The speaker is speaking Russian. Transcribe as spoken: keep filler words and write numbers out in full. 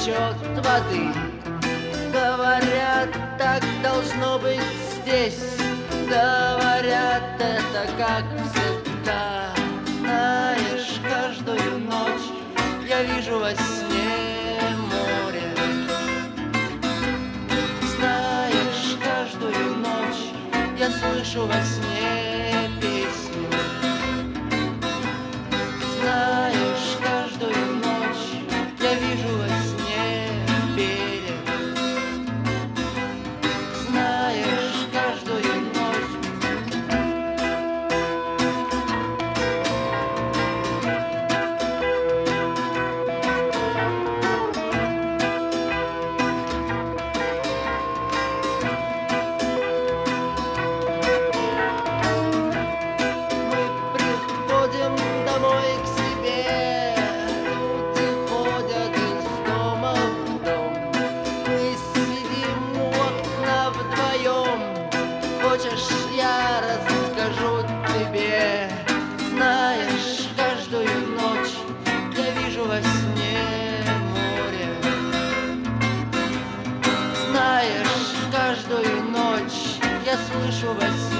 течет воды. Говорят, так должно быть здесь. Говорят, это как всегда. Знаешь, каждую ночь я вижу во сне море. Знаешь, каждую ночь я слышу во сне песню. Знаешь, каждую ночь я вижу во сне берег. Знаешь, каждую ночь. Мы приходим домой к себе, люди ходят из дома в дом. Мы сидим у окна вдвоем. Хочешь, я расскажу тебе? Знаешь, каждую ночь я вижу во сне море. Знаешь, каждую ночь я слышу во сне